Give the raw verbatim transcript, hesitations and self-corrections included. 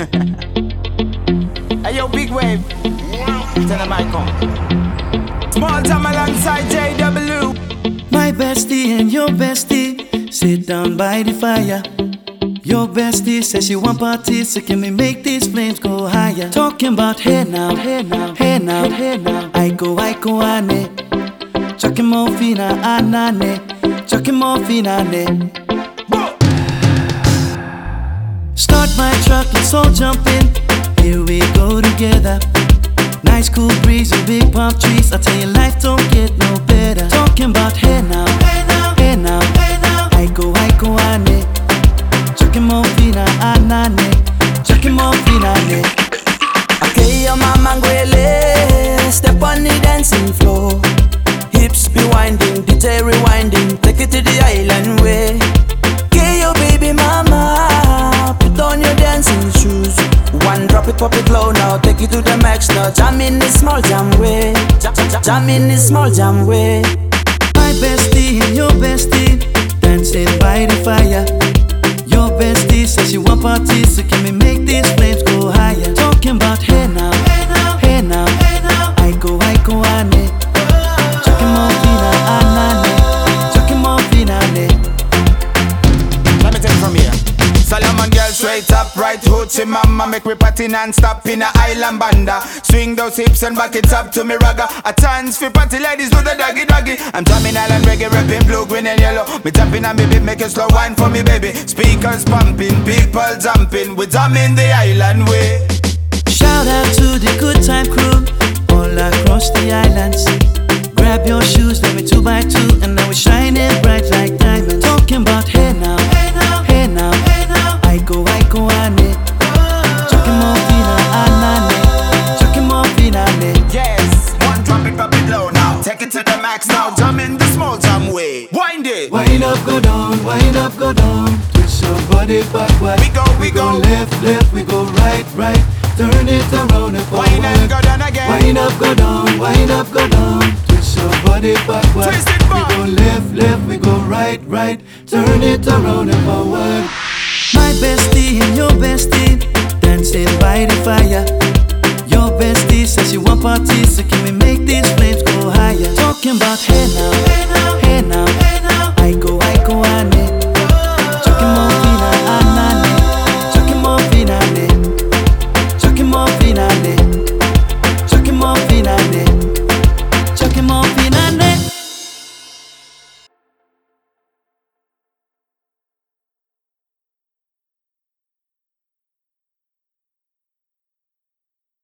Hey yo, big wave. Tell them I come. Small time alongside J W. My bestie and your bestie sit down by the fire. Your bestie says she want parties, so can we make these flames go higher? Talking about hey now, hey now, hey now, hey now. I go, I go, ane. Chucking more fina, anane. Chucking more fina, ne. Start my truck, let's all jump in. Here we go together. Nice cool breeze and big palm trees. I tell you, life don't get no better. Talking about hey now, hey now, hey now, hey now. I go, I go, ane. Chucking more fina, anane. Chucking more fina, ne. Okay, your mama ngwele. Step on the dancing floor. Hips be winding, D J rewinding. Take it to the island way. Okay, your baby mama. Put on your dancing shoes. One drop it, pop it low now. Take it to the max now. Jam in this small jam way. Jam, jam, jam in this small jam way. My bestie and your bestie dancing by the fire. Your bestie says she want parties, so can we make these flames go higher? Talking about hey now, hey now, hey now, hey now. I go, I go, ane. Chucking more fina, anane. Chucking more fina, ne. Let me take it from here. Solomon girl straight up, right hoochie mama. Make me party non-stop in a island banda. Swing those hips and back it up to me ragga. A chance for party ladies do the doggy doggy. I'm drumming island reggae, rapping blue, green and yellow. Me tapping on me beat, make a slow wine for me baby. Speakers pumping, people jumping. We drumming the island way. Shout out to the good time crew all across the islands. Grab your shoes, let me two by two, and now we're shining bright like diamonds. Talking about hey now, hey now, hey now, hey now. I go, I go, ane. Chucking more fina, anane. Chucking more fina, ne. Yes, one drop it, drop it low now. Take it to the max now. Jump in the small jam way. Wind it. Wind up, go down, wind up, go down. Twist your body backward. We go, we go. left, left, we go right, right. Turn it around and forward. Wind and go down again. Wind up, go down, wind up, go down. Twist your body backward. Twist it We back. go left, left, we go right, right. Turn it around and forward. My bestie and